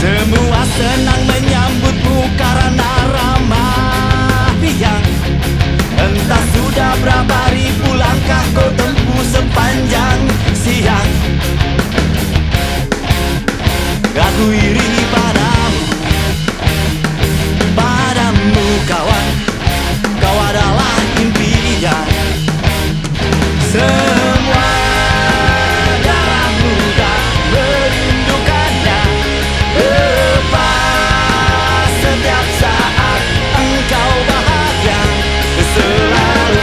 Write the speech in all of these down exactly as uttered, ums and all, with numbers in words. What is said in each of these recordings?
Semua senang menyambutmu karena ramah riang. Entah sudah berapa ribu langkah kau tempuh sepanjang siang. Aku iri padamu, padamu kawan. Kau adalah impian. Semua darah muda merindukannya. Lepas setiap saat engkau bahagia selalu.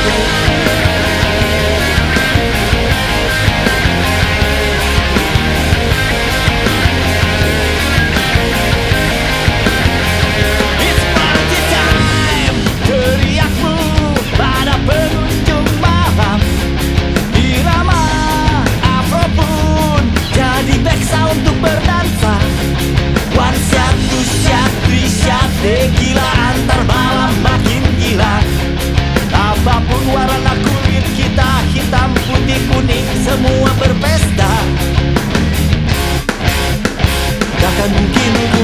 It's party time, teriakmu pada pengunjung malam. Irama afro pun jadi beksa untuk berdansa. One shot, two shot, three shot, gila antar malam makin gila. Apapun warna kulit kita, hitam, putih, kuning, semua berpesta. Takkan mungkin